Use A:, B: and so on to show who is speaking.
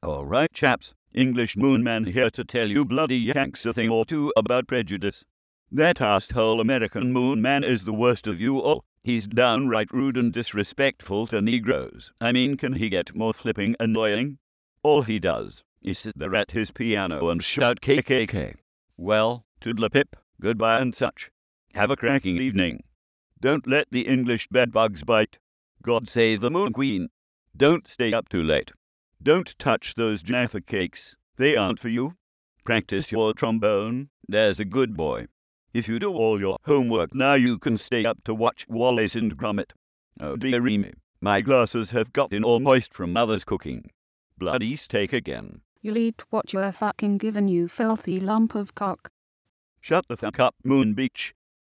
A: Alright chaps, English Moonman here to tell you bloody yanks a thing or two about prejudice. That asshole American Moonman is the worst of you all. He's downright rude and disrespectful to Negroes. I mean, can he get more flipping annoying? All he does is sit there at his piano and shout KKK. Well, toodle-pip, goodbye and such. Have a cracking evening. Don't let the English bedbugs bite. God save the Moon Queen. Don't stay up too late. Don't touch those Jaffa cakes. They aren't for you. Practice your trombone. There's a good boy. If you do all your homework now, you can stay up to watch Wallace and Gromit. Oh dearie me, my glasses have gotten all moist from mother's cooking. Bloody steak again.
B: You'll eat what you're fucking given, you filthy lump of cock.
A: Shut the fuck up, Moon Beach.